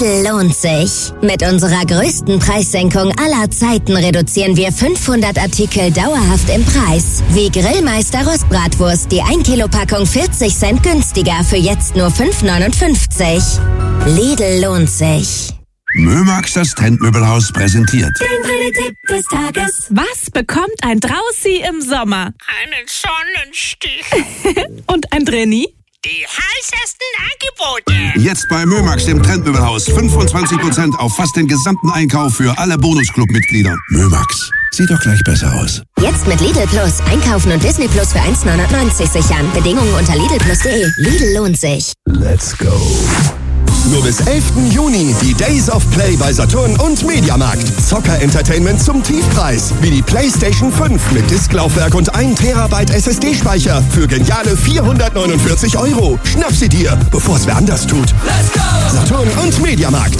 [SPEAKER 11] Lidl lohnt sich. Mit unserer größten Preissenkung aller Zeiten reduzieren wir 500 Artikel dauerhaft im Preis. Wie Grillmeister Rostbratwurst, die 1 Kilo Packung 40 Cent günstiger für jetzt nur 5,49. Lidl lohnt sich.
[SPEAKER 12] Mömax, das Trendmöbelhaus, präsentiert.
[SPEAKER 10] Den Tipp des Tages. Was bekommt ein Draußi im Sommer?
[SPEAKER 23] Einen Sonnenstich.
[SPEAKER 10] Und ein Drenni?
[SPEAKER 23] Die heißesten Angebote.
[SPEAKER 12] Jetzt bei Mömax, dem Trendmöbelhaus, 25% auf fast den gesamten Einkauf für alle Bonusclub-Mitglieder. Mömax, sieht doch gleich besser aus.
[SPEAKER 11] Jetzt mit Lidl Plus. Einkaufen und Disney Plus für 1,99 sichern. Bedingungen unter lidlplus.de. Lidl lohnt sich.
[SPEAKER 24] Let's go. Nur bis 11. Juni die Days of Play bei Saturn und Mediamarkt. Zocker-Entertainment zum Tiefpreis. Wie die PlayStation 5 mit Disklaufwerk und 1 Terabyte SSD-Speicher für geniale 449 €. Schnapp sie dir, bevor es wer anders tut. Let's go! Saturn und Mediamarkt.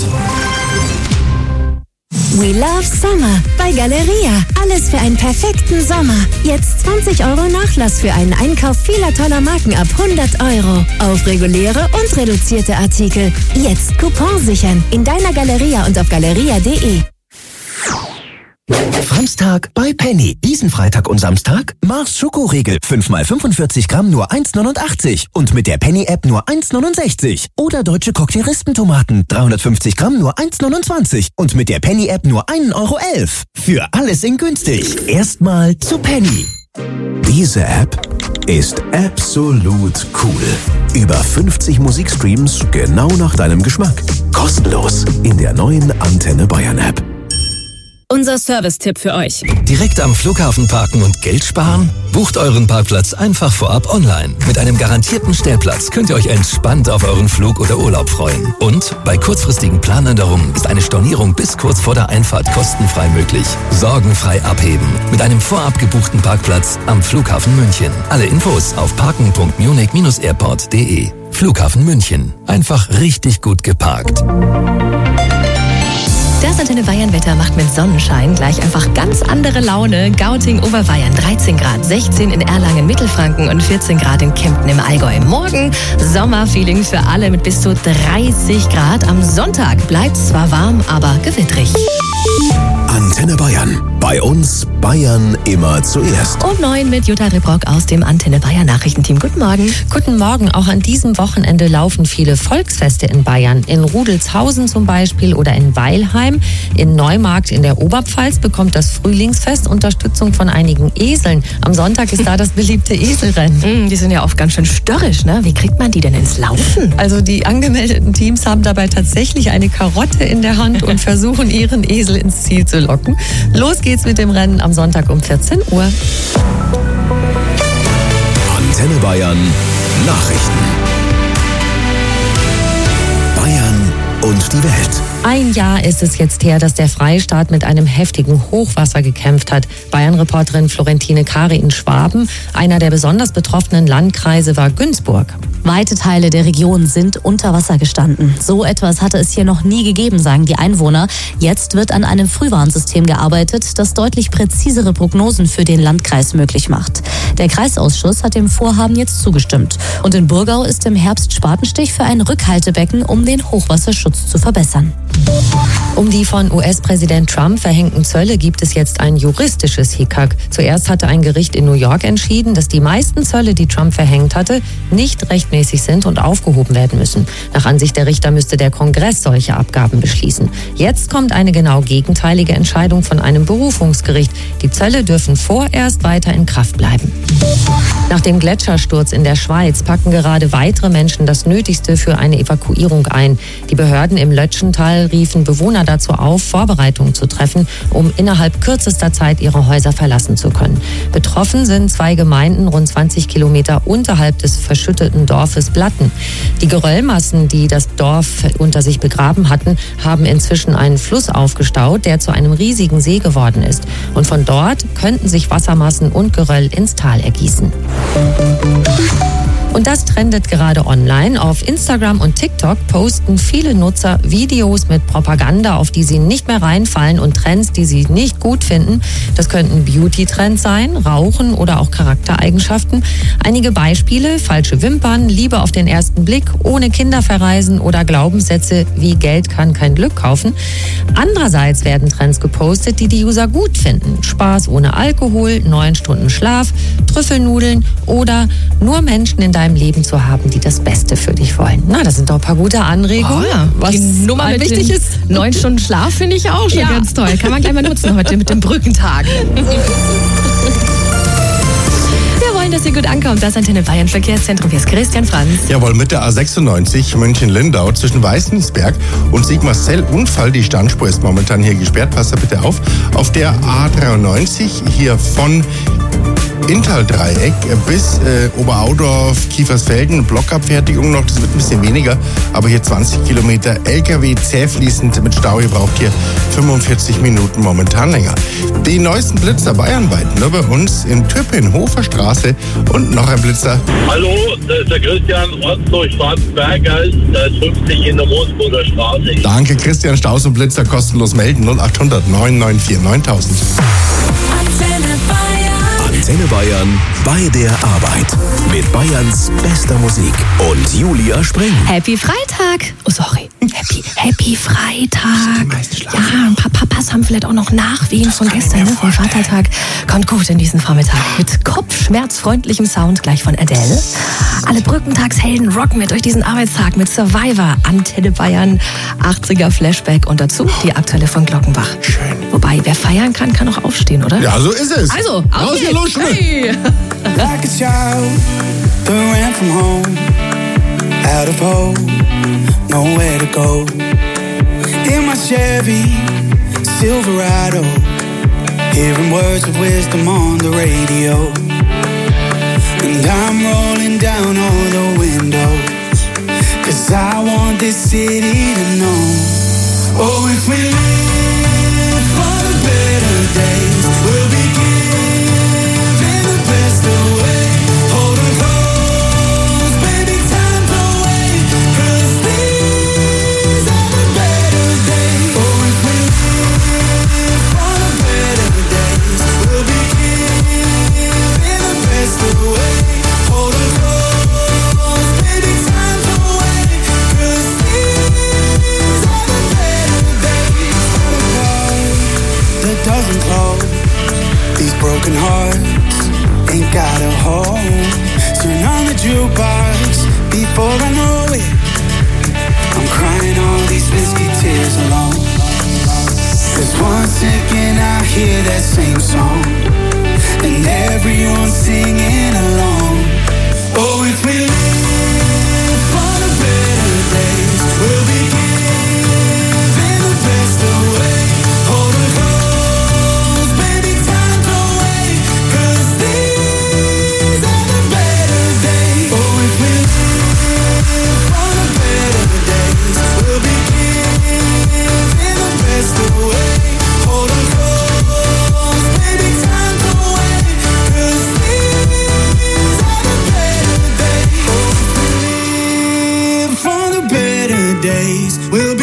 [SPEAKER 2] We love summer bei Galeria. Alles für einen perfekten Sommer. Jetzt 20 € Nachlass für einen Einkauf vieler toller Marken ab 100 € auf reguläre und reduzierte Artikel. Jetzt Coupon sichern in deiner Galeria und auf galeria.de.
[SPEAKER 13] Samstag bei Penny. Diesen Freitag und Samstag Mars Schokoriegel. 5 mal 45 Gramm nur 1,89. Und mit der Penny-App nur 1,69. Oder deutsche Cocktailristentomaten. 350 Gramm nur 1,29. Und mit der Penny-App nur 1,11 €. Für alles in günstig. Erstmal zu Penny. Diese App ist absolut cool. Über 50 Musikstreams genau nach deinem Geschmack. Kostenlos in der neuen Antenne Bayern App.
[SPEAKER 25] Unser Service-Tipp für euch.
[SPEAKER 26] Direkt am Flughafen parken und Geld sparen? Bucht euren Parkplatz einfach vorab online. Mit einem garantierten Stellplatz könnt ihr euch entspannt auf euren Flug oder Urlaub freuen. Und bei kurzfristigen Planänderungen ist eine Stornierung bis kurz vor der Einfahrt kostenfrei möglich. Sorgenfrei abheben. Mit einem vorab gebuchten Parkplatz am Flughafen München. Alle Infos auf parken.munich-airport.de. Flughafen München. Einfach richtig gut geparkt.
[SPEAKER 4] Das Antenne Bayern Wetter macht mit Sonnenschein gleich einfach ganz andere Laune. Gauting, Oberbayern 13 Grad, 16 in Erlangen, Mittelfranken und 14 Grad in Kempten im Allgäu. Morgen Sommerfeeling für alle mit bis zu 30 Grad. Am Sonntag bleibt es zwar warm, aber gewittrig.
[SPEAKER 13] Antenne Bayern. Bei uns Bayern immer zuerst.
[SPEAKER 4] Um 9 mit Jutta Rebrock aus dem Antenne Bayern Nachrichtenteam. Guten Morgen.
[SPEAKER 27] Guten Morgen. Auch an diesem Wochenende laufen viele Volksfeste in Bayern. In Rudelzhausen zum Beispiel oder in Weilheim. In Neumarkt in der Oberpfalz bekommt das Frühlingsfest Unterstützung von einigen Eseln. Am Sonntag ist da das beliebte Eselrennen.
[SPEAKER 4] Die sind ja oft ganz schön störrisch, ne? Wie kriegt man die denn ins Laufen?
[SPEAKER 27] Also die angemeldeten Teams haben dabei tatsächlich eine Karotte in der Hand und versuchen ihren Esel ins Ziel zu locken. Los geht's mit dem Rennen am Sonntag um 14 Uhr.
[SPEAKER 13] Antenne Bayern Nachrichten. Bayern und die Welt.
[SPEAKER 27] Ein Jahr ist es jetzt her, dass der Freistaat mit einem heftigen Hochwasser gekämpft hat. Bayern-Reporterin Florentine Kari in Schwaben. Einer der besonders betroffenen Landkreise war Günzburg.
[SPEAKER 28] Weite Teile der Region sind unter Wasser gestanden. So etwas hatte es hier noch nie gegeben, sagen die Einwohner. Jetzt wird an einem Frühwarnsystem gearbeitet, das deutlich präzisere Prognosen für den Landkreis möglich macht. Der Kreisausschuss hat dem Vorhaben jetzt zugestimmt. Und in Burgau ist im Herbst Spatenstich für ein Rückhaltebecken, um den Hochwasserschutz zu verbessern.
[SPEAKER 27] Um die von US-Präsident Trump verhängten Zölle gibt es jetzt ein juristisches Hickhack. Zuerst hatte ein Gericht in New York entschieden, dass die meisten Zölle, die Trump verhängt hatte, nicht rechtmäßig sind und aufgehoben werden müssen. Nach Ansicht der Richter müsste der Kongress solche Abgaben beschließen. Jetzt kommt eine genau gegenteilige Entscheidung von einem Berufungsgericht. Die Zölle dürfen vorerst weiter in Kraft bleiben. Nach dem Gletschersturz in der Schweiz packen gerade weitere Menschen das Nötigste für eine Evakuierung ein. Die Behörden im Lötschental riefen Bewohner dazu auf, Vorbereitungen zu treffen, um innerhalb kürzester Zeit ihre Häuser verlassen zu können. Betroffen sind 2 Gemeinden rund 20 Kilometer unterhalb des verschütteten Dorfes Blatten. Die Geröllmassen, die das Dorf unter sich begraben hatten, haben inzwischen einen Fluss aufgestaut, der zu einem riesigen See geworden ist. Und von dort könnten sich Wassermassen und Geröll ins Tal ergießen. Und das trendet gerade online. Auf Instagram und TikTok posten viele Nutzer Videos mit Propaganda, auf die sie nicht mehr reinfallen und Trends, die sie nicht gut finden. Das könnten Beauty-Trends sein, Rauchen oder auch Charaktereigenschaften. Einige Beispiele: falsche Wimpern, Liebe auf den ersten Blick, ohne Kinder verreisen oder Glaubenssätze wie Geld kann kein Glück kaufen. Andererseits werden Trends gepostet, die die User gut finden. Spaß ohne Alkohol, 9 Stunden Schlaf, Trüffelnudeln oder nur Menschen in deinem Leben zu haben, die das Beste für dich wollen. Na, das sind doch ein paar gute Anregungen.
[SPEAKER 14] Oh ja.
[SPEAKER 27] Was
[SPEAKER 14] die Nummer mit
[SPEAKER 27] wichtig ist.
[SPEAKER 14] 9 Stunden Schlaf finde ich auch schon ganz toll. Kann man gleich mal nutzen heute mit dem Brückentag. Wir wollen, dass ihr gut ankommt. Das Antenne Bayern Verkehrszentrum. Hier ist Christian Franz.
[SPEAKER 6] Jawohl, mit der A96 München-Lindau zwischen Weißensberg und Sigmarsell-Unfall. Die Standspur ist momentan hier gesperrt. Passt da bitte auf. Auf der A93 hier von Inntal-Dreieck bis Oberaudorf, Kiefersfelden, Blockabfertigung noch, das wird ein bisschen weniger, aber hier 20 Kilometer, LKW zähfließend mit Stau, ihr braucht hier 45 Minuten momentan länger. Die neuesten Blitzer bayernweit, nur bei uns in Tüppin, Hofer Straße und noch ein Blitzer.
[SPEAKER 15] Hallo, das ist der Christian, Ortsdorf Schwarzberg, da ist 50 in der Moosburger Straße.
[SPEAKER 6] Danke Christian, Staus und Blitzer kostenlos melden, 0800 994 9000.
[SPEAKER 26] Antenne Bayern bei der Arbeit. Mit Bayerns bester Musik und Julia Spring.
[SPEAKER 14] Happy Freitag. Oh, sorry. Happy Freitag. Ja, ein paar Papas haben vielleicht auch noch Nachwehen von gestern, vom Vatertag. Kommt gut in diesen Vormittag. Mit kopfschmerzfreundlichem Sound gleich von Adele. Alle Brückentagshelden rocken wir durch diesen Arbeitstag mit Survivor, Antenne Bayern, 80er Flashback und dazu die Aktuelle von Glockenbach.
[SPEAKER 6] Schön.
[SPEAKER 14] Wobei, wer feiern kann, kann auch aufstehen, oder?
[SPEAKER 6] Ja, so ist es.
[SPEAKER 14] Also,
[SPEAKER 6] auf
[SPEAKER 14] geht's.
[SPEAKER 6] los.
[SPEAKER 14] Hey.
[SPEAKER 9] Like a child that ran from home, out of hope, nowhere to go. In my Chevy Silverado, hearing words of wisdom on the radio. And I'm rolling down all the windows, 'cause I want this city to know. Oh, if we live for the better days, we'll be giving the best away. Hold on close, baby, time to wait, 'cause these are the better days. Oh, if we live for the better days, we'll be giving the best away. Hold on close, baby, time to wait, 'cause these are the better days. That doesn't close. These broken hearts ain't got a home. Turn on the jukebox before I know it. I'm crying all these whiskey tears alone. 'Cause one second I hear that same song, and everyone's singing along. Oh, if we live for the better days, we'll be giving the best away. Hold on close, baby, time to wait, 'cause these are the better days. Oh, if we live for the better days, we'll be giving the best away. Hold on close, baby, time to wait, 'cause these are the better days. Oh, if we live for the better days, we'll